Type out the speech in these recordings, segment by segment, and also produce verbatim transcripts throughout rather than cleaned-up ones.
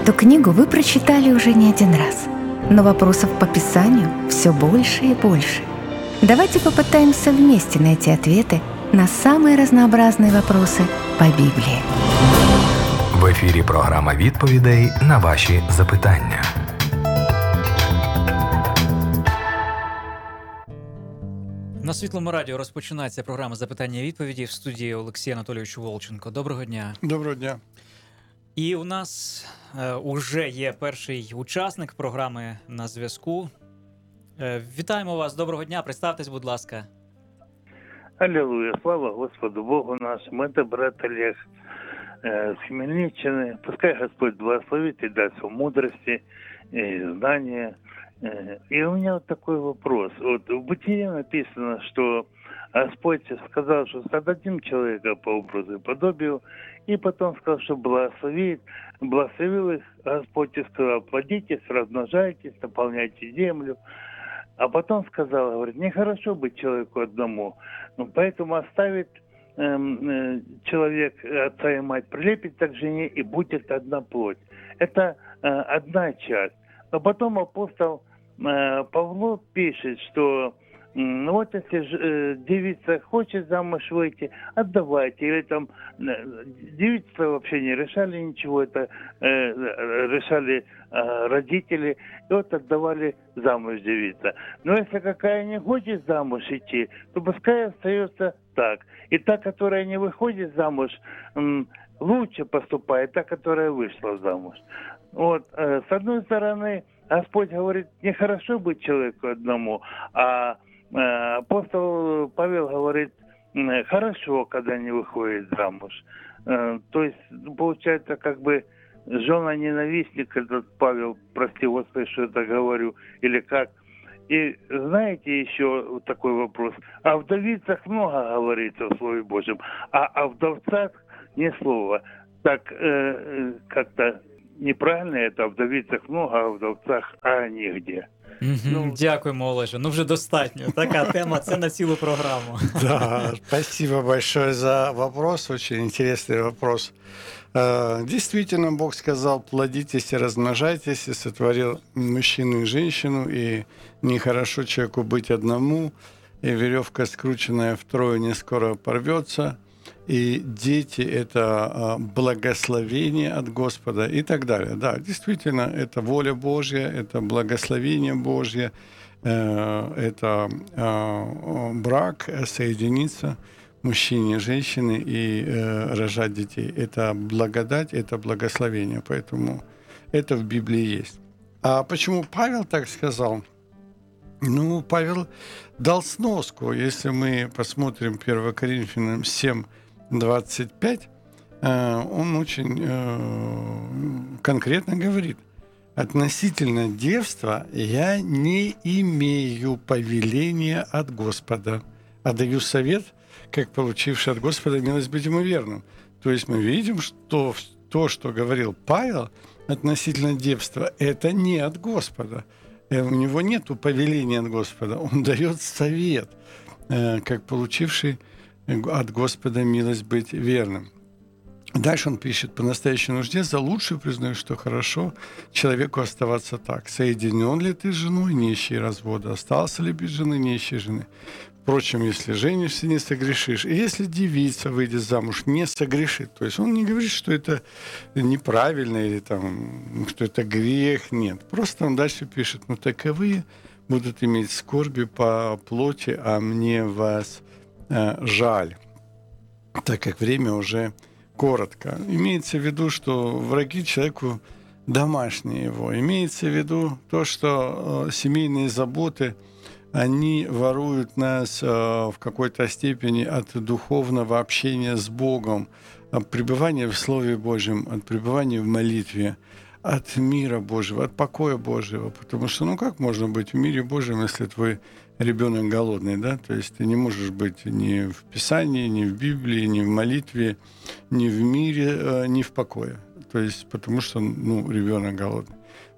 Эту книгу вы прочитали уже не один раз, но вопросов по Писанию все больше и больше. Давайте попытаемся вместе найти ответы на самые разнообразные вопросы по Библии. В ефірі програма відповідей на ваші запитання. На Світлому радіо розпочинається програма «Запитання і відповіді» в студії Олексій Анатолійович Волченко. Доброго дня. Доброго дня. І у нас е, уже є перший учасник програми на зв'язку. Е, вітаємо вас. Доброго дня. Представтесь, будь ласка. Аллилуйя. Слава Господу Богу нашему. Это брат Олег э, с Хмельниччины. Пускай Господь благословит и даст вам мудрости и знания. И у меня вот такой вопрос. Вот в Бытие написано, что Господь сказал, что создадим человека по образу и подобию, и потом сказал, что благословит. Благословил их Господь и сказал: плодитесь, размножайтесь, наполняйте землю. А потом сказал, говорит, нехорошо быть человеку одному, поэтому оставит э, э, человек отца и мать, прилепит к жене, и будет одна плоть. Это э, одна часть. Но потом апостол э, Павло пишет, что ну вот если э, девица хочет замуж выйти, отдавайте. Или там э, девицы вообще не решали ничего, это э, решали э, родители, и вот отдавали замуж девица. Но если какая не хочет замуж идти, то пускай остается так. И та, которая не выходит замуж, э, лучше поступает та, которая вышла замуж. Вот, э, с одной стороны, Господь говорит, нехорошо быть человеку одному, а апостол Павел говорит, хорошо, когда не выходит замуж. То есть, получается, как бы жена-ненавистник, этот Павел, прости Господи, что это говорю, или как. И знаете еще вот такой вопрос. О вдовицах много говорится в Слове Божьем, а о вдовцах ни слова. Так э, как-то неправильно это, о вдовицах много, а о вдовцах а нигде. Mm-hmm. Ну, дякуємо, Олеже. Ну вже достатньо. Така тема, це на цілу программу. Да, спасибо большое за вопрос, очень интересный вопрос. Действительно, Бог сказал, плодитесь и размножайтесь, и сотворил мужчину и женщину, и нехорошо человеку быть одному, и веревка, скрученная втрое, не скоро порвется, и дети — это благословение от Господа и так далее. Да, действительно, это воля Божья, это благословение Божье, это брак, соединиться мужчине и женщине и рожать детей. Это благодать, это благословение, поэтому это в Библии есть. А почему Павел так сказал? Ну, Павел дал сноску. Если мы посмотрим первое Коринфянам семь, двадцать пять, он очень конкретно говорит: относительно девства я не имею повеления от Господа, а даю совет, как получивший от Господа милость быть ему верным. То есть мы видим, что то, что говорил Павел относительно девства, это не от Господа. У него нет повеления от Господа, он дает совет, как получивший от Господа милость быть верным. Дальше он пишет: по настоящей нужде за лучшее признаю, что хорошо человеку оставаться так. Соединен ли ты с женой, не ищи развода, остался ли без жены, не ищи жены. Впрочем, если женишься, не согрешишь. И если девица выйдет замуж, не согрешит. То есть он не говорит, что это неправильно или там, что это грех. Нет. Просто он дальше пишет: ну таковые будут иметь скорби по плоти, а мне вас жаль, так как время уже коротко. Имеется в виду, что враги человеку домашние его. Имеется в виду то, что семейные заботы, они воруют нас в какой-то степени от духовного общения с Богом, от пребывания в Слове Божьем, от пребывания в молитве, от мира Божьего, от покоя Божьего. Потому что, ну как можно быть в мире Божьем, если твой ребенок голодный, да? То есть ты не можешь быть ни в Писании, ни в Библии, ни в молитве, ни в мире, ни в покое. То есть потому что, ну, ребенок голодный.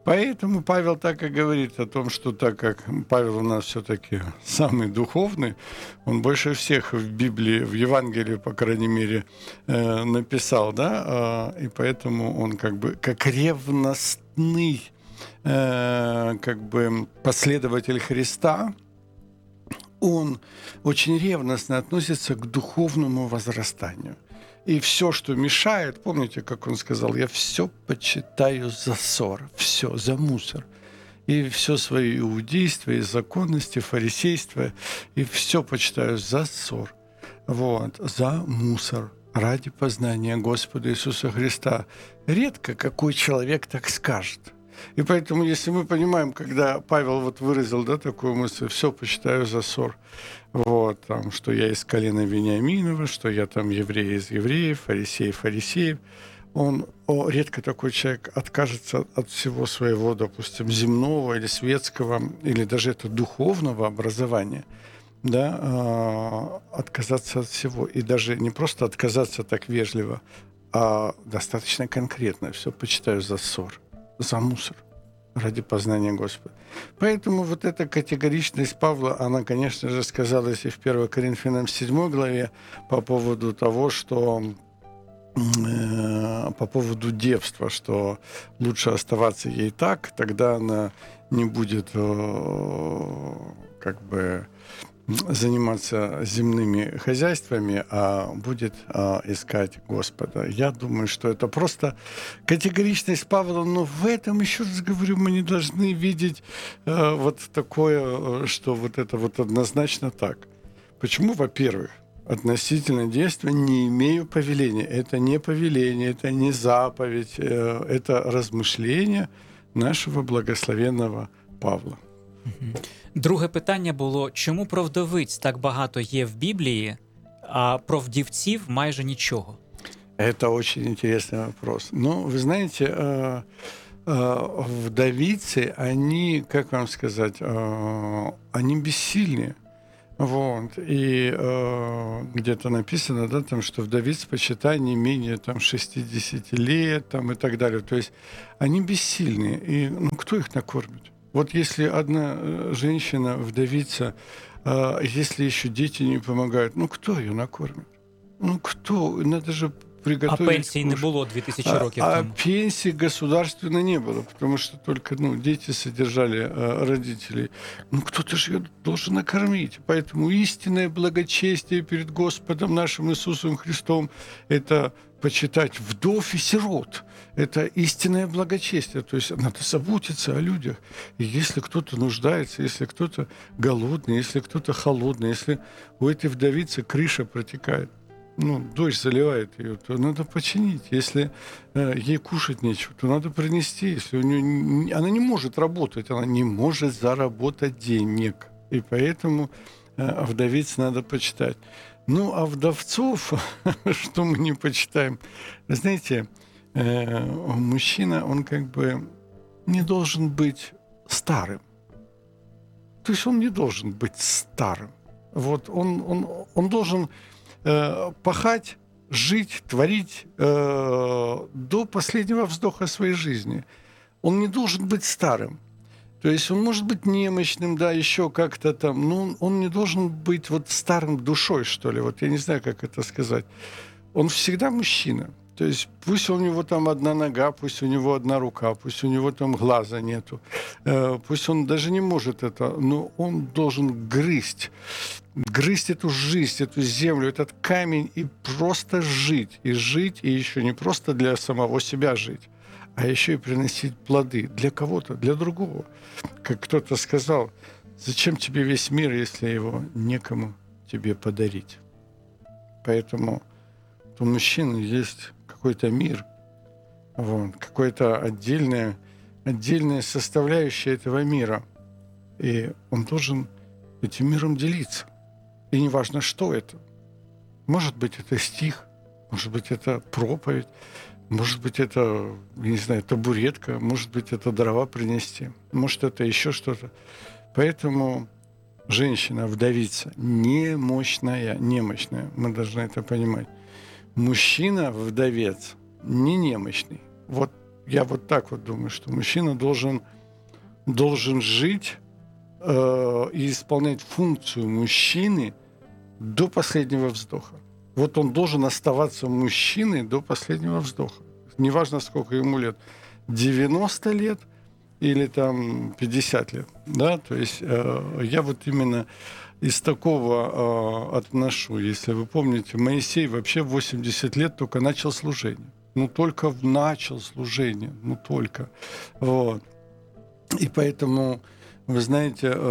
Поэтому Павел так и говорит о том, что так как Павел у нас все-таки самый духовный, он больше всех в Библии, в Евангелии, по крайней мере, э, написал, да, э, и поэтому он как бы как ревностный э, как бы последователь Христа, он очень ревностно относится к духовному возрастанию. И все, что мешает, помните, как он сказал, я все почитаю за ссор, все, за мусор. И все свои иудейства, и законности, фарисейства, и все почитаю за ссор, вот, за мусор, ради познания Господа Иисуса Христа. Редко какой человек так скажет. И поэтому, если мы понимаем, когда Павел вот выразил, да, такую мысль, все почитаю за ссор, вот, там, что я из колена Вениаминова, что я там еврей из евреев, фарисей фарисеев, он, о, редко такой человек откажется от всего своего, допустим, земного или светского, или даже это духовного образования, да, э, отказаться от всего. И даже не просто отказаться так вежливо, а достаточно конкретно. Все почитаю за ссор, за мусор, ради познания Господа. Поэтому вот эта категоричность Павла, она, конечно же, сказалась и в первой Коринфянам седьмой главе по поводу того, что э, по поводу девства, что лучше оставаться ей так, тогда она не будет э, как бы заниматься земными хозяйствами, а будет а, искать Господа. Я думаю, что это просто категоричность Павла, но в этом, еще раз говорю, мы не должны видеть а, вот такое, что вот это вот однозначно так. Почему? Во-первых, относительно действия не имею повеления. Это не повеление, это не заповедь, это размышление нашего благословенного Павла. Друге питання було, чому про вдовиць так багато є в Біблії, а про вдівців майже нічого? Это очень интересный вопрос. Ну, вы знаете, э, э, вдовицы, они, как вам сказать, э, они бессильны. Вот. И э, где-то написано, да, там, что вдовиц почитай не менее там, шестьдесят лет там, и так далее. То есть они бессильны. И ну, кто их накормит? Вот если одна женщина, вдовица, если еще дети не помогают, ну кто ее накормит? Ну кто? Надо же приготовить. А пенсии не было две тысячи років а, тому. А пенсии государственной не было, потому что только ну, дети содержали а, родителей. Ну кто-то же ее должен накормить. Поэтому истинное благочестие перед Господом нашим Иисусом Христом – это почитать вдов и сирот. Это истинное благочестие. То есть надо заботиться о людях. И если кто-то нуждается, если кто-то голодный, если кто-то холодный, если у этой вдовицы крыша протекает, ну, дождь заливает ее, то надо починить. Если э, ей кушать нечего, то надо принести. Если у нее... Она не может работать, она не может заработать денег. И поэтому э, вдовиц надо почитать. Ну, а вдовцов, что мы не почитаем? Знаете, э, мужчина, он как бы не должен быть старым. То есть он не должен быть старым. Вот он, он, он должен э, пахать, жить, творить э, до последнего вздоха своей жизни. Он не должен быть старым. То есть он может быть немощным, да, еще как-то там, но он не должен быть вот старым душой, что ли. Вот я не знаю, как это сказать. Он всегда мужчина. То есть пусть у него там одна нога, пусть у него одна рука, пусть у него там глаза нету, э, пусть он даже не может это, но он должен грызть, грызть эту жизнь, эту землю, этот камень и просто жить. И жить, и еще не просто для самого себя жить, а еще и приносить плоды для кого-то, для другого. Как кто-то сказал, зачем тебе весь мир, если его некому тебе подарить? Поэтому у мужчины есть какой-то мир, вот, какая-то отдельная, отдельная составляющая этого мира. И он должен этим миром делиться. И неважно, что это. Может быть, это стих, может быть, это проповедь, может быть, это, не знаю, табуретка, может быть, это дрова принести, может, это еще что-то. Поэтому женщина, вдовица, немощная, немощная, мы должны это понимать. Мужчина, вдовец, не немощный. Вот я вот так вот думаю, что мужчина должен, должен жить э, и исполнять функцию мужчины до последнего вздоха. Вот он должен оставаться мужчиной до последнего вздоха. Неважно, сколько ему лет. девяносто лет или там пятьдесят лет. Да? То есть э, я вот именно из такого э, отношу. Если вы помните, Моисей вообще в восемьдесят лет только начал служение. Ну, только начал служение. Ну, только. Вот. И поэтому, вы знаете, э,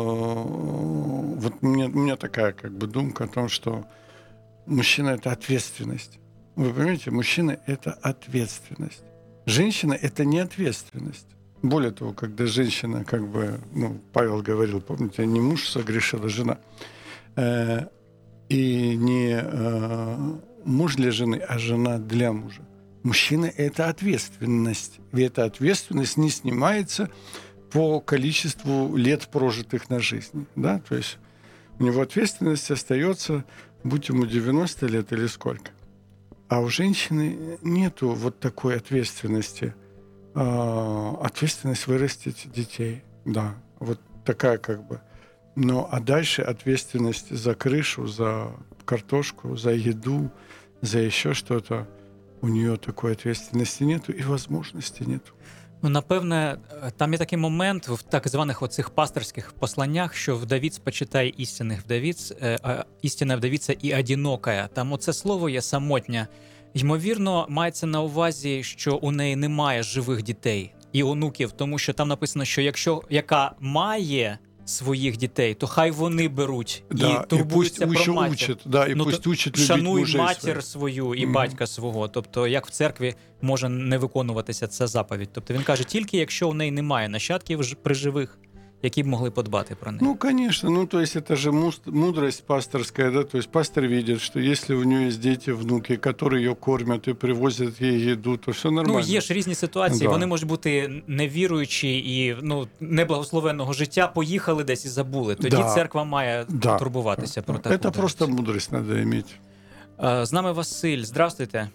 вот у меня, у меня такая как бы думка о том, что мужчина – это ответственность. Вы понимаете, мужчина – это ответственность. Женщина – это не ответственность. Более того, когда женщина, как бы, ну, Павел говорил, помните, не муж согрешил, а жена. Э, и не э, муж для жены, а жена для мужа. Мужчина – это ответственность. И эта ответственность не снимается по количеству лет, прожитых на жизни. Да? То есть у него ответственность остается, будь ему девяносто лет или сколько. А у женщины нету вот такой ответственности. Ответственность вырастить детей, да, вот такая как бы. Ну, а дальше ответственность за крышу, за картошку, за еду, за еще что-то. У нее такой ответственности нету і возможності нету. Ну, напевне, там є такий момент в так званих оцих пасторських посланнях, що вдовіць почитай істинних вдовіць, а істинна вдовіця і одинокая. Там оце слово є самотня. Ймовірно, мається на увазі, що у неї немає живих дітей і онуків, тому що там написано, що якщо яка має своїх дітей, то хай вони беруть да, і турбуються і пусть про матір. Учать, да, і ну, пусть учать шануй мужей матір своїх. свою і mm-hmm. батька свого. Тобто, як в церкві може не виконуватися ця заповідь. Тобто він каже, тільки якщо у неї немає нащадків при живих, які б могли подбати про них. Ну, конечно. Ну, то есть это же мудрость пасторская, да, то есть пастор видит, что если у нее есть дети, внуки, которые ее кормят и привозят ей еду, то все нормально. Ну, є ж різні ситуації, да. Вони можуть бути невіруючі і, ну, неблагословенного життя, поїхали десь і забули. Тоді да. церква має да. турбуватися про таку. Это просто мудрость надо иметь. З нами Василь. Здравствуйте.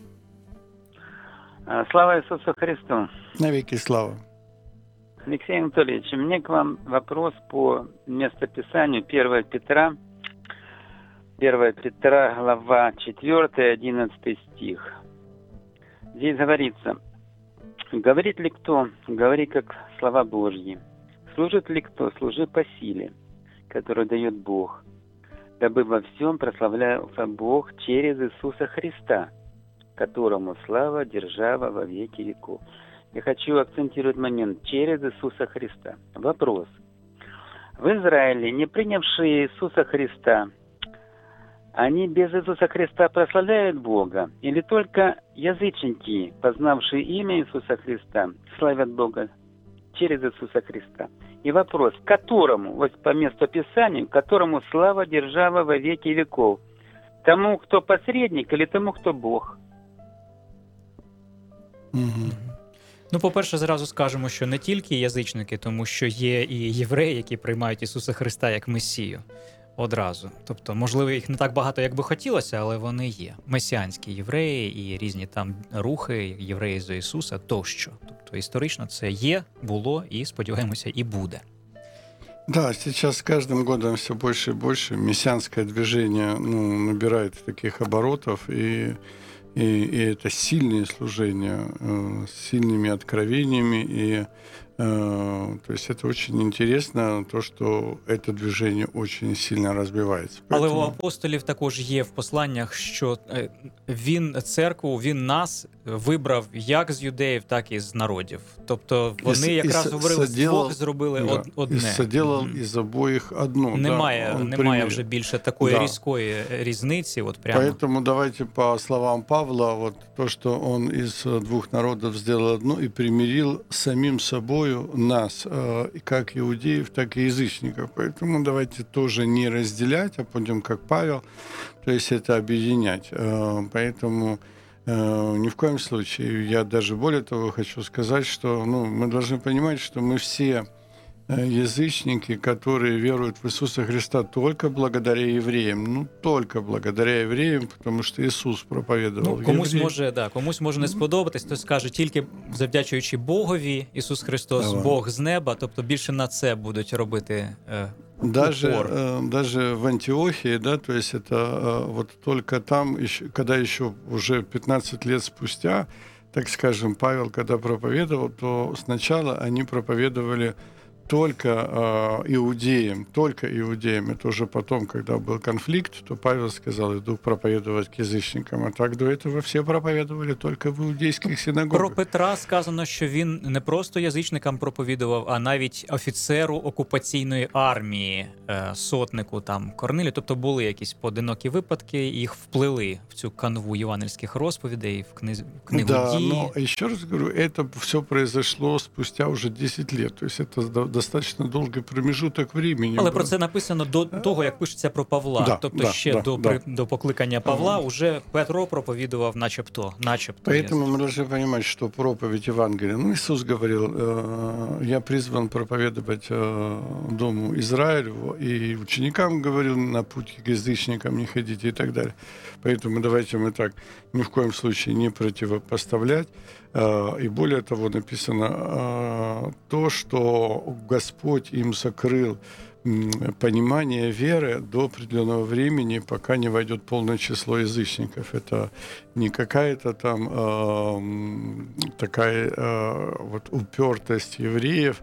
Слава Иисусу Христу. Навеки слава. Алексей Анатольевич, у меня к вам вопрос по местописанию первое Петра, первое Петра, глава четвёртая, одиннадцатый стих. Здесь говорится: «Говорит ли кто, говори как слова Божьи. Служит ли кто, служи по силе, которую дает Бог, дабы во всем прославлялся Бог через Иисуса Христа, которому слава, держава во веки веков». Я хочу акцентировать момент «через Иисуса Христа». Вопрос. В Израиле, не принявшие Иисуса Христа, они без Иисуса Христа прославляют Бога? Или только язычники, познавшие имя Иисуса Христа, славят Бога через Иисуса Христа? И вопрос, которому, вот по месту Писанию, которому слава, держава во веки веков? Тому, кто посредник, или тому, кто Бог? Угу. Ну, по-перше, зразу скажемо, що не тільки язичники, тому що є і євреї, які приймають Ісуса Христа як Месію одразу. Тобто, можливо, їх не так багато, як би хотілося, але вони є. Месіанські євреї і різні там рухи, євреї за Ісуса тощо. Тобто, історично це є, було і, сподіваємося, і буде. Да, сейчас с каждым годом все больше и больше мессианское движение, ну, набирает таких оборотов, и И, и это сильные служения, э, с сильными откровениями. И, э, то есть это очень интересно, то, что это движение очень сильно розвивається. Але у апостолів також є в посланнях, що він церкву, він нас вибрав як з юдеїв, так і з народів. Тобто вони і, якраз і, говорили, з двох зробили да, одне. І соділав mm-hmm. із обоїх одно. Немає, да, немає вже більше такої да. різкої різниці. От прямо. Поэтому давайте по словам Павла, вот то, что он из двух народов сделал одно и примирил самим собою нас, как иудеев, так и язычников. Поэтому давайте тоже не разделять, а будем как Павел, то есть это объединять. Поэтому ни в коем случае, я даже более того хочу сказать, что ну, мы должны понимать, что мы все язычники, которые веруют в Иисуса Христа только благодаря евреям. Ну, только благодаря евреям, потому что Ісус проповідував. Ну, комусь євреям. може, да, комусь може не сподобатись, хтось скаже тільки завдячуючи Богові, Ісус Христос, Ага. Бог з неба, тобто більше на це будуть робити е, Даже, упор. э, даже в Антиохии, да, то есть это э, вот только там, еще, когда еще уже пятнадцать лет спустя, так скажем, Павел, когда проповедовал, то сначала они проповедовали только э, иудеям, только иудеям. Это уже потом, когда был конфликт, то Павел сказал, иду проповедовать к язычникам. А так до этого все проповедовали только в иудейских синагогах. Про Петра сказано, що він не просто язичникам проповідував, а навіть офіцеру окупаційної армії, е, сотнику там Корнилію. Тобто були якісь поодинокі випадки, і їх вплили в цю канву євангельських розповідей, в книз- в книгу Да, «Дії». но еще раз говорю, это все произошло спустя уже десять лет. То есть это до- достаточно долгий промежуток времени. Але был. про це написано до того, як пишеться про Павла. Да, тобто да, ще да, до, да. при- до покликання Павла уже Петро проповідував начебто. начебто Поэтому мы должны понимать, что проповедь Евангелия, ну, Иисус говорил, э, я призван проповедовать э, Дому Израилеву, и ученикам говорил, на путь к язычникам не ходите и так далее. Поэтому давайте мы так ни в коем случае не противопоставлять. Э, и более того, написано э, то, что Господь им закрыл м, понимание веры до определенного времени, пока не войдет полное число язычников. Это не какая-то там э, м, такая э, вот упертость евреев,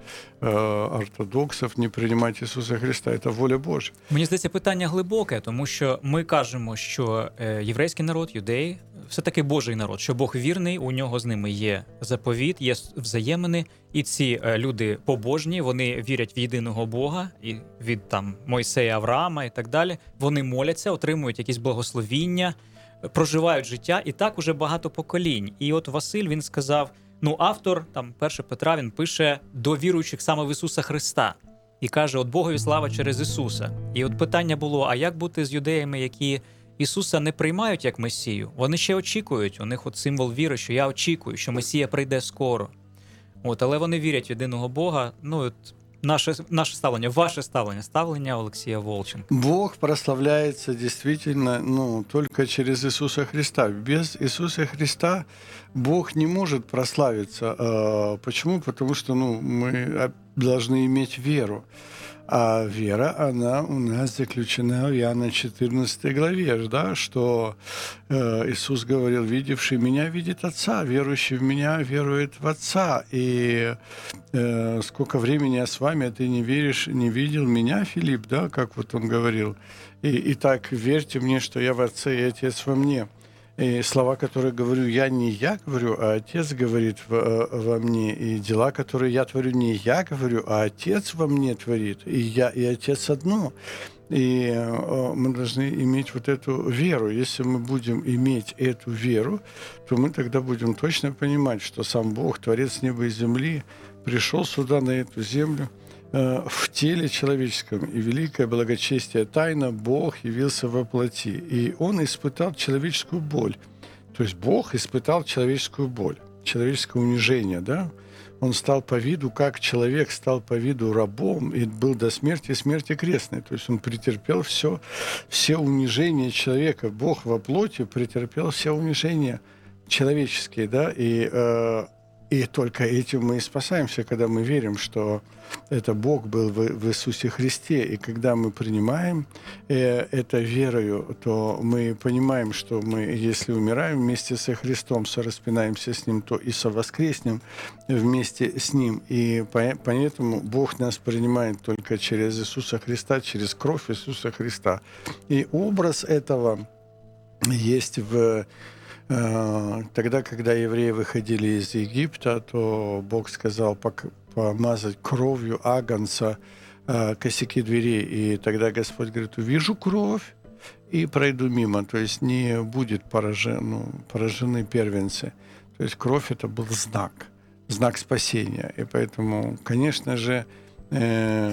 э, ортодоксов не принимать Иисуса Христа. Это воля Божья. Мені здається, питання глибоке, тому що ми кажемо, що е, єврейський народ, юдеї, все-таки Божий народ, що Бог вірний, у нього з ними є заповіт, є взаємини, і ці е, люди побожні, вони вірять в єдиного Бога, і від там Мойсея, Авраама і так далі. Вони моляться, отримують якісь благословіння, проживають життя, і так уже багато поколінь. І от Василь, він сказав, ну, автор, там, перше Петра, він пише до віруючих саме в Ісуса Христа. І каже, от Богові слава через Ісуса. І от питання було, а як бути з юдеями, які Ісуса не приймають як Месію? Вони ще очікують, у них от символ віри, що я очікую, що Месія прийде скоро. От, але вони вірять в єдиного Бога. Ну, от наше, наше ставлення, ваше ставлення, ставлення Олексія Волченка. Бог прославляется действительно, ну, только через Иисуса Христа. Без Иисуса Христа Бог не может прославиться. А, почему? Потому что, ну, мы должны иметь веру. А вера, она у нас заключена в Иоанна четырнадцатой главе, да, что э, Иисус говорил, видевший меня видит Отца, верующий в меня верует в Отца. И э, сколько времени я с вами, а ты не веришь, не видел меня, Филипп, да, как вот он говорил. И, и так верьте мне, что я в Отце и Отец во мне. И слова, которые говорю я, не я говорю, а Отец говорит во, во мне. И дела, которые я творю, не я говорю, а Отец во мне творит. И я, и Отец одно. И э, мы должны иметь вот эту веру. Если мы будем иметь эту веру, то мы тогда будем точно понимать, что сам Бог, Творец неба и земли, пришел сюда, на эту землю, в теле человеческом, и великое благочестие тайна Бог явился во плоти, и Он испытал человеческую боль. То есть Бог испытал человеческую боль, человеческое унижение, да? Он стал по виду, как человек стал по виду рабом, и был до смерти, смерти крестной. То есть Он претерпел все, все унижения человека. Бог во плоти претерпел все унижения человеческие, да, и э, И только этим мы и спасаемся, когда мы верим, что это Бог был в, в Иисусе Христе. И когда мы принимаем э, это верою, то мы понимаем, что мы, если умираем вместе со Христом, сораспинаемся с Ним, то и совоскреснем вместе с Ним. И по, поэтому Бог нас принимает только через Иисуса Христа, через кровь Иисуса Христа. И образ этого есть в... Тогда, когда евреи выходили из Египта, то Бог сказал помазать кровью агнца косяки дверей. И тогда Господь говорит, увижу кровь и пройду мимо. То есть не будет поражен, ну, поражены первенцы. То есть кровь — это был знак, знак спасения. И поэтому, конечно же,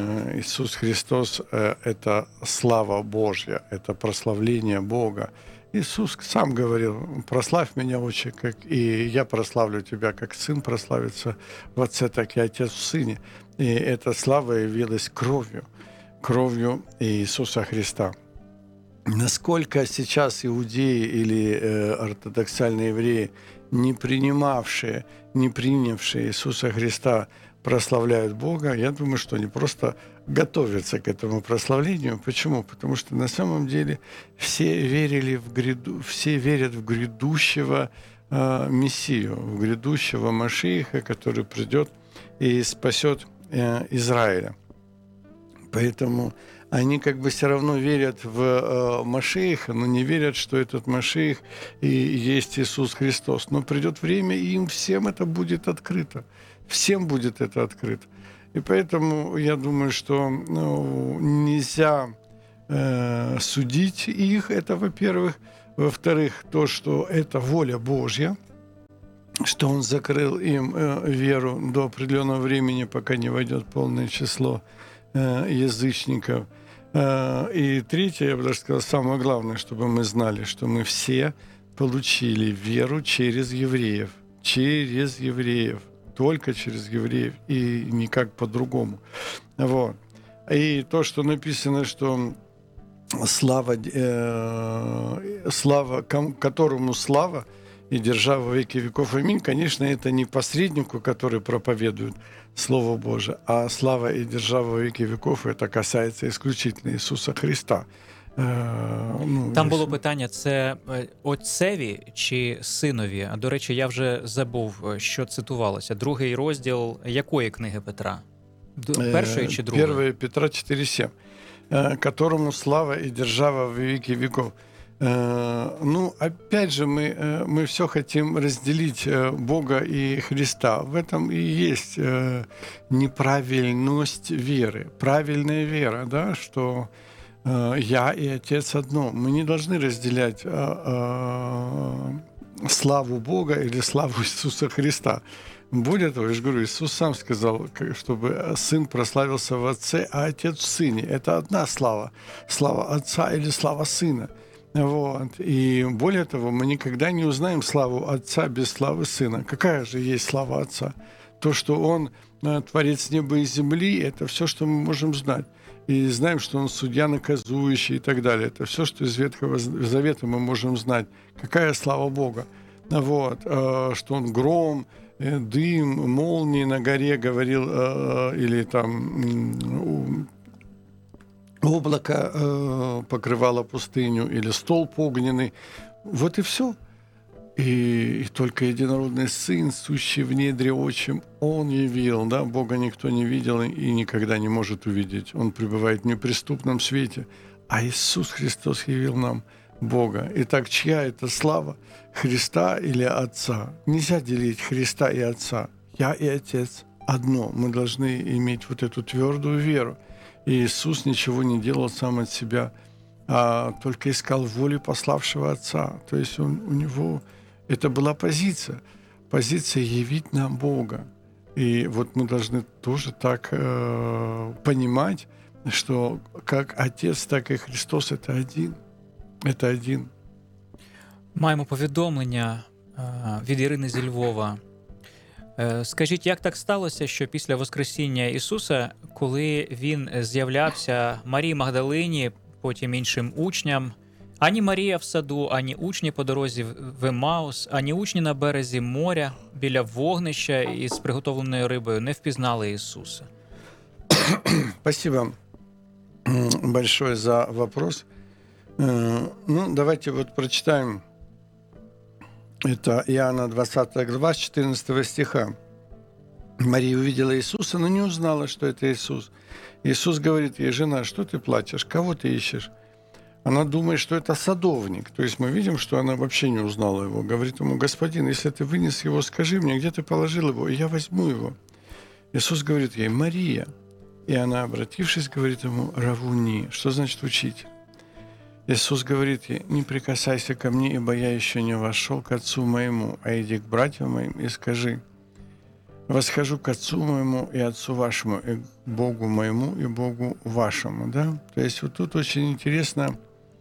Иисус Христос — это слава Божья, это прославление Бога. Иисус сам говорил: прославь меня, Отче, как и я прославлю тебя, как Сын прославится в Отце, так и Отец в Сыне. И эта слава явилась кровью, кровью Иисуса Христа. Насколько сейчас иудеи или э, ортодоксальные евреи, не принимавшие, не принявшие Иисуса Христа, прославляют Бога, я думаю, что они просто готовятся к этому прославлению. Почему? Потому что на самом деле все верили в гряду, все верят в грядущего э, Мессию, в грядущего Машииха, который придет и спасет э, Израиля. Поэтому они как бы все равно верят в э, Машииха, но не верят, что этот Машиих и есть Иисус Христос. Но придет время, и им всем это будет открыто. Всем будет это открыто. И поэтому я думаю, что ну, нельзя э, судить их, это во-первых. Во-вторых, то, что это воля Божья, что Он закрыл им э, веру до определенного времени, пока не войдет полное число э, язычников. Э, и третье, я бы даже сказал, самое главное, чтобы мы знали, что мы все получили веру через евреев. Через евреев. Только через евреев и никак по-другому. Вот. И то, что написано, что слава, э, слава которому слава и держава во веки веков, аминь, конечно, это не посреднику, который проповедует Слово Божие, а слава и держава во веки веков, это касается исключительно Иисуса Христа. Ну, Там було питання, це отцеві чи синові? А, до речі, я вже забув, що цитувалося. Другий розділ якої книги Петра? Першої чи другої? Первая Петра четыре семь. Которому слава и держава во веки веков. Ну, опять же, мы, мы все хотим разделить Бога и Христа. В этом и есть неправильность веры. Правильная вера, да, что я и Отец одно. Мы не должны разделять а, а, славу Бога или славу Иисуса Христа. Более того, я же говорю, Иисус сам сказал, чтобы Сын прославился в Отце, а Отец в Сыне. Это одна слава. Слава Отца или слава Сына. Вот. И более того, мы никогда не узнаем славу Отца без славы Сына. Какая же есть слава Отца? То, что Он Творец неба и земли, это все, что мы можем знать. И знаем, что Он судья наказующий и так далее. Это все, что из Ветхого Завета мы можем знать. Какая слава Бога. Вот. Что Он гром, дым, молнии на горе говорил, или там облако покрывало пустыню, или столб огненный. Вот и все. И, и только единородный Сын, сущий в недре отчим, Он явил, да, Бога никто не видел и никогда не может увидеть. Он пребывает в неприступном свете, а Иисус Христос явил нам Бога. Итак, чья это слава? Христа или Отца? Нельзя делить Христа и Отца. Я и Отец одно. Мы должны иметь вот эту твердую веру. И Иисус ничего не делал сам от себя, а только искал воли пославшего Отца. То есть он, у него... Это была позиция. Позиция явить нам Бога. И вот мы должны тоже так э, понимать, что как Отец, так и Христос – это один. Это один. Маємо повідомлення е, від Ірини зі Львова. Е, скажіть, як так сталося, що після Воскресіння Ісуса, коли Він з'являвся Марії Магдалині, потім іншим учням, ані Марія в саду, ані учні по дорозі в Емаус, ані учні на березі моря, біля вогнища із приготовленою рибою не впізнали Ісуса? Спасибо большое за вопрос. Ну, давайте вот прочитаем. Это Иоанна двадцатая глава, с четырнадцатого стиха. Мария увидела Иисуса, но не узнала, что это Иисус. Иисус говорит ей: жена, что ты плачешь? Кого ты ищешь? Она думает, что это садовник. То есть мы видим, что она вообще не узнала его. Говорит ему: господин, если ты вынес его, скажи мне, где ты положил его, и я возьму его. Иисус говорит ей: Мария. И она, обратившись, говорит ему: Равуни. Что значит учитель? Иисус говорит ей: не прикасайся ко мне, ибо я еще не вошел к Отцу моему, а иди к братьям моим и скажи: восхожу к Отцу моему и Отцу вашему, и к Богу моему и Богу вашему. Да? То есть вот тут очень интересно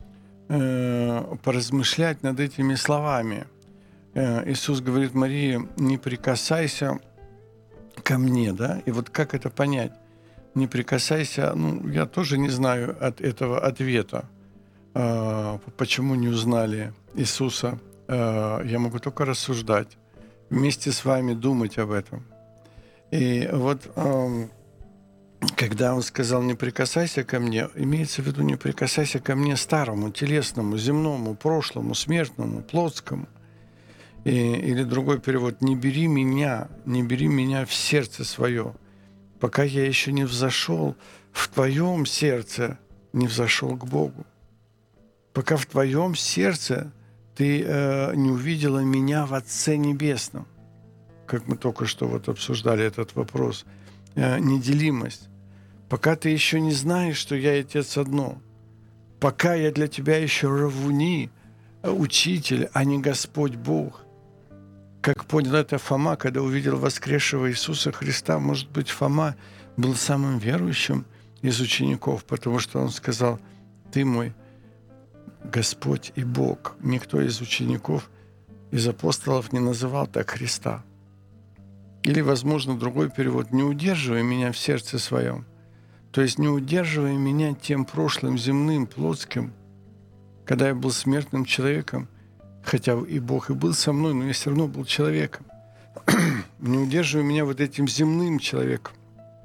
э, поразмышлять над этими словами. Э, Иисус говорит Марии: не прикасайся ко мне, да? И вот как это понять? Не прикасайся, ну, я тоже не знаю от этого ответа, э, почему не узнали Иисуса. Э, я могу только рассуждать, вместе с вами думать об этом. И вот э, когда он сказал «не прикасайся ко мне», имеется в виду «не прикасайся ко мне старому, телесному, земному, прошлому, смертному, плотскому». И, или другой перевод: «Не бери меня, не бери меня в сердце свое, пока я еще не взошел в твоем сердце, не взошел к Богу. Пока в твоем сердце ты э, не увидела меня в Отце Небесном». Как мы только что вот обсуждали этот вопрос. Э, неделимость. Пока ты еще не знаешь, что я и Отец одно. Пока я для тебя еще равуни, учитель, а не Господь Бог. Как понял это Фома, когда увидел воскресшего Иисуса Христа. Может быть, Фома был самым верующим из учеников, потому что он сказал: «Ты мой Господь и Бог». Никто из учеников, из апостолов не называл так Христа. Или, возможно, другой перевод: «Не удерживай меня в сердце своем». То есть не удерживай меня тем прошлым, земным, плотским, когда я был смертным человеком, хотя и Бог и был со мной, но я все равно был человеком. Не удерживай меня вот этим земным человеком.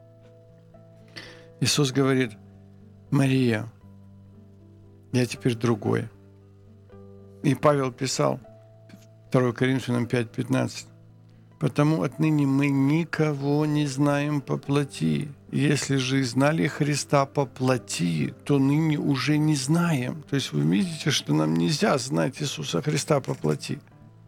Иисус говорит: «Мария, я теперь другой». И Павел писал, второе Коринфянам пять пятнадцать: «Потому отныне мы никого не знаем по плоти. Если же знали Христа по плоти, то ныне уже не знаем». То есть вы видите, что нам нельзя знать Иисуса Христа по плоти.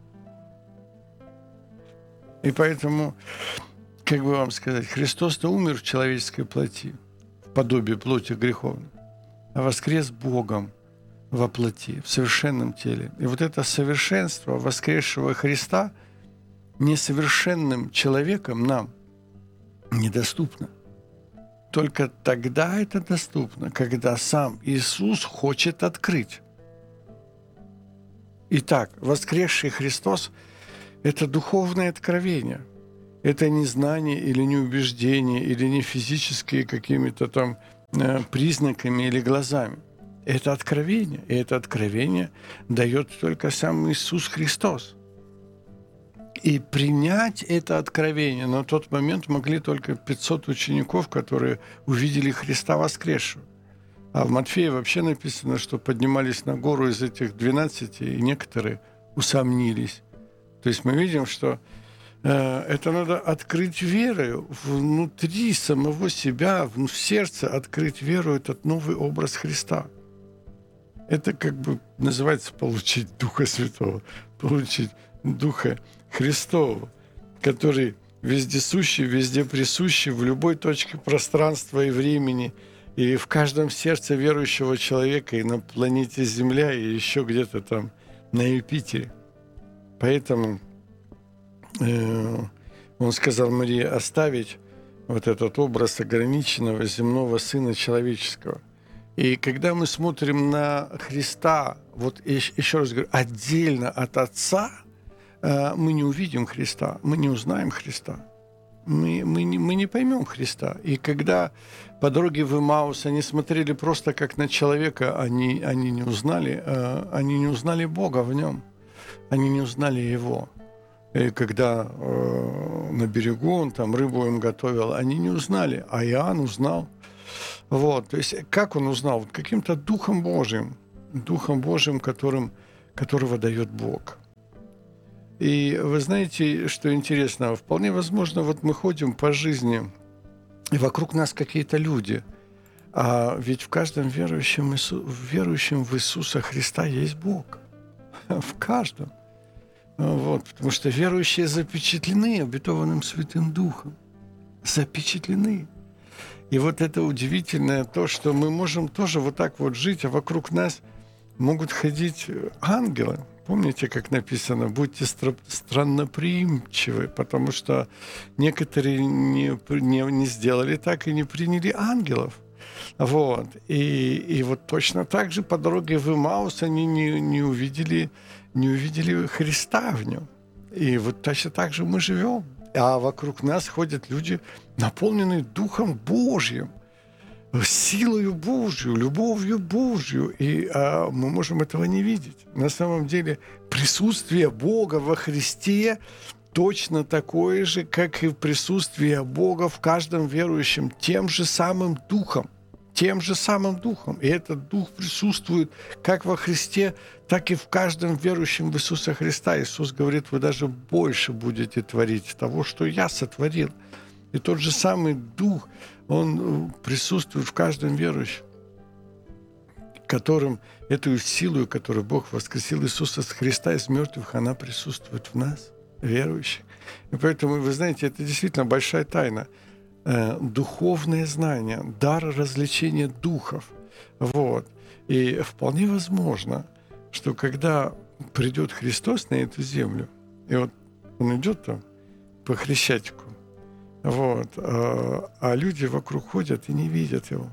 И поэтому, как бы вам сказать, Христос-то умер в человеческой плоти, в подобии плоти греховной, а воскрес Богом во плоти, в совершенном теле. И вот это совершенство воскресшего Христа несовершенным человеком нам недоступно. Только тогда это доступно, когда сам Иисус хочет открыть. Итак, воскресший Христос – это духовное откровение. Это не знание или не убеждение, или не физические какими-то там э, признаками или глазами. Это откровение. И это откровение дает только сам Иисус Христос. И принять это откровение на тот момент могли только пятьсот учеников, которые увидели Христа воскресшего. А в Матфея вообще написано, что поднимались на гору из этих двенадцати, и некоторые усомнились. То есть мы видим, что э, это надо открыть верою внутри самого себя, в сердце открыть веру, этот новый образ Христа. Это как бы называется получить Духа Святого, получить Духа Христова, который вездесущий, везде присущий, в любой точке пространства и времени, и в каждом сердце верующего человека, и на планете Земля, и еще где-то там на Юпитере. Поэтому э, он сказал Марии оставить вот этот образ ограниченного земного Сына Человеческого. И когда мы смотрим на Христа, вот еще раз говорю, отдельно от Отца, мы не увидим Христа, мы не узнаем Христа, мы, мы, не, мы не поймем Христа. И когда по дороге в Имаус они смотрели просто как на человека, они, они, не узнали, они не узнали Бога в нем, они не узнали Его. И когда э, на берегу он там рыбу им готовил, они не узнали, а Иоанн узнал. Вот, то есть как он узнал? Вот каким-то Духом Божьим, Духом Божьим, которым, которого дает Бог. И вы знаете, что интересно? Вполне возможно, вот мы ходим по жизни, и вокруг нас какие-то люди. А ведь в каждом верующем, Иису, верующем в Иисуса Христа есть Бог. В каждом. Вот, потому что верующие запечатлены обетованным Святым Духом. Запечатлены. И вот это удивительное то, что мы можем тоже вот так вот жить, а вокруг нас могут ходить ангелы. Помните, как написано, будьте странноприимчивы, потому что некоторые не, не, не сделали так и не приняли ангелов. Вот. И, и вот точно так же по дороге в Имаус они не, не, увидели, не увидели Христа в нем. И вот точно так же мы живем. А вокруг нас ходят люди, наполненные Духом Божьим, силою Божью, любовью Божью. И а, мы можем этого не видеть. На самом деле присутствие Бога во Христе точно такое же, как и присутствие Бога в каждом верующем тем же самым Духом. Тем же самым Духом. И этот Дух присутствует как во Христе, так и в каждом верующем в Иисуса Христа. Иисус говорит, вы даже больше будете творить того, что Я сотворил. И тот же самый Дух, Он присутствует в каждом верующем, которым эту силу, которую Бог воскресил Иисуса Христа из мертвых, она присутствует в нас, верующих. И поэтому, вы знаете, это действительно большая тайна. Духовное знание, дар развлечения духов. Вот. И вполне возможно, что когда придет Христос на эту землю, и вот Он идет там по Хрещатику, вот, а, а люди вокруг ходят и не видят Его.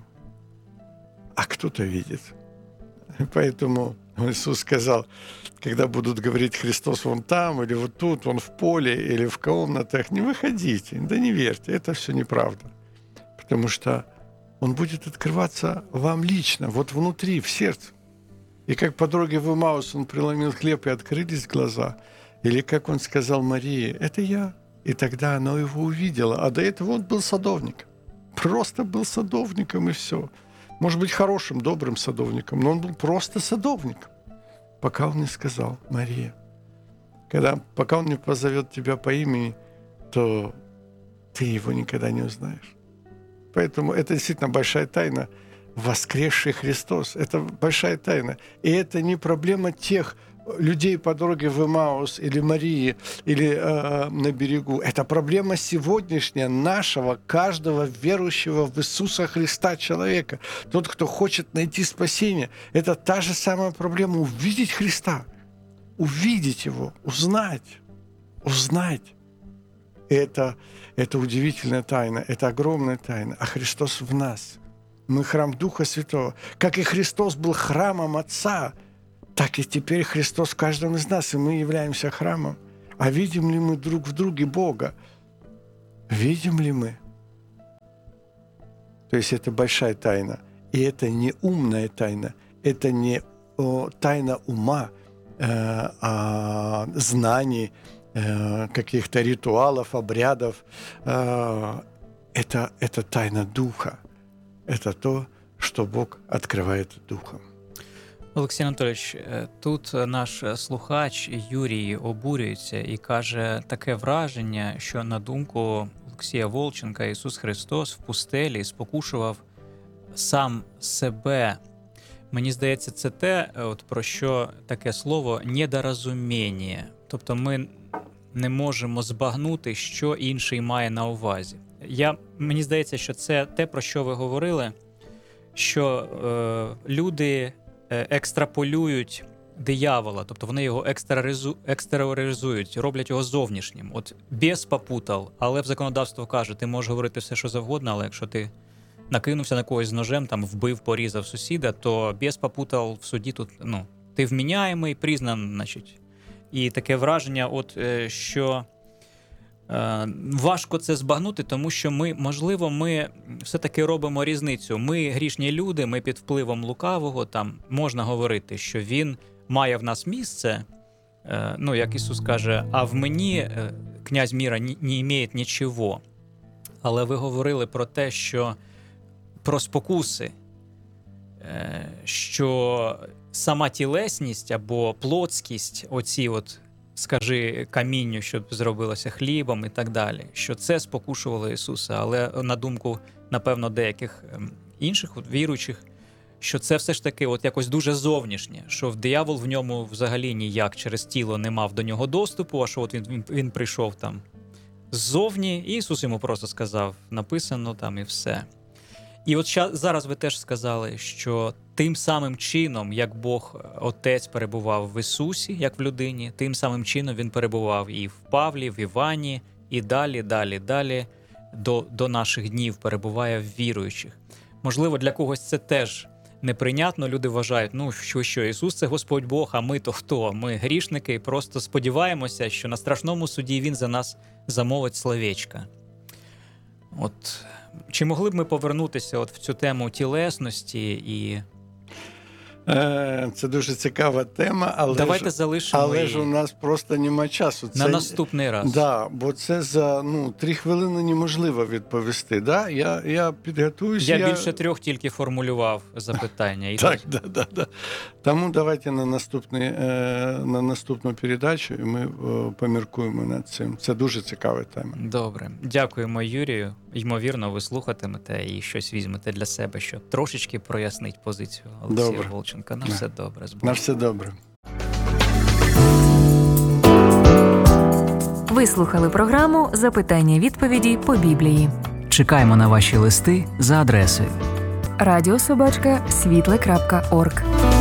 А кто-то видит. И поэтому Иисус сказал, когда будут говорить Христос вон там, или вот тут, он в поле, или в комнатах, не выходите, да не верьте, это все неправда. Потому что Он будет открываться вам лично, вот внутри, в сердце. И как по дороге в Имаус Он преломил хлеб, и открылись глаза, или как Он сказал Марии, это Я. И тогда она Его увидела. А до этого Он был садовником. Просто был садовником, и все. Может быть, хорошим, добрым садовником, но Он был просто садовником. Пока Он не сказал, Мария, когда, пока Он не позовет тебя по имени, то ты Его никогда не узнаешь. Поэтому это действительно большая тайна. Воскресший Христос – это большая тайна. И это не проблема тех людей по дороге в Имаус или Марии, или э, на берегу. Это проблема сегодняшняя нашего, каждого верующего в Иисуса Христа человека. Тот, кто хочет найти спасение. Это та же самая проблема – увидеть Христа, увидеть Его, узнать, узнать. Это, это удивительная тайна, это огромная тайна. А Христос в нас. Мы храм Духа Святого. Как и Христос был храмом Отца, так и теперь Христос в каждом из нас, и мы являемся храмом. А видим ли мы друг в друге Бога? Видим ли мы? То есть это большая тайна. И это не умная тайна. Это не о, тайна ума, э, а знаний, э, каких-то ритуалов, обрядов. Э, это, это тайна Духа. Это то, что Бог открывает Духом. Олексій Анатолійович, тут наш слухач Юрій обурюється і каже таке враження, що на думку Олексія Волченка Ісус Христос в пустелі спокушував сам себе. Мені здається, це те, от про що таке слово «недорозуміння». Тобто ми не можемо збагнути, що інший має на увазі. Я, мені здається, що це те, про що ви говорили, що е, люди екстраполюють диявола, тобто вони його екстероризу, екстероризують, роблять його зовнішнім. От бєс попутав, але в законодавство каже, ти можеш говорити все, що завгодно, але якщо ти накинувся на когось з ножем, там вбив, порізав сусіда, то бєс попутав в суді тут, ну, ти вміняємий, признан, значить. І таке враження, от, що е, важко це збагнути, тому що ми, можливо, ми все-таки робимо різницю. Ми грішні люди, ми під впливом лукавого, там можна говорити, що він має в нас місце, е, ну, як Ісус каже, а в мені е, князь міра не, не має нічого. Але ви говорили про те, що про спокуси, е, що сама тілесність або плотськість, оці от, скажи камінню, щоб зробилося хлібом і так далі, що це спокушувало Ісуса. Але на думку, напевно, деяких інших от, віруючих, що це все ж таки от якось дуже зовнішнє, що диявол в ньому взагалі ніяк через тіло не мав до нього доступу, а що от він, він, він прийшов там ззовні, і Ісус йому просто сказав, написано там і все. І от ща, зараз ви теж сказали, що тим самим чином, як Бог Отець перебував в Ісусі, як в людині, тим самим чином Він перебував і в Павлі, в Івані, і далі, далі, далі до, до наших днів перебуває в віруючих. Можливо, для когось це теж неприйнятно. Люди вважають, ну що, що Ісус – це Господь Бог, а ми то хто? Ми грішники, і просто сподіваємося, що на страшному суді Він за нас замовить словечка. От, чи могли б ми повернутися от в цю тему тілесності і... Це дуже цікава тема, але, Давайте ж, залишимо але її. ж у нас просто нема часу. На це, наступний раз. Да, бо це за ну, три хвилини неможливо відповісти. Да? Я, я підготуюся. Я, я більше трьох тільки формулював запитання. І так, да, да, да. Тому давайте на, наступний, на наступну передачу і ми поміркуємо над цим. Це дуже цікава тема. Добре. Дякуємо Юрію. Ймовірно, ви слухатимете і щось візьмете для себе, що трошечки прояснить позицію Олексія Добре. Волченка. На Да. все добре. З Богом. На все добре. Ви слухали програму «Запитання-відповіді по Біблії». Чекаємо на ваші листи за адресою Радіособачка світле крапка орг.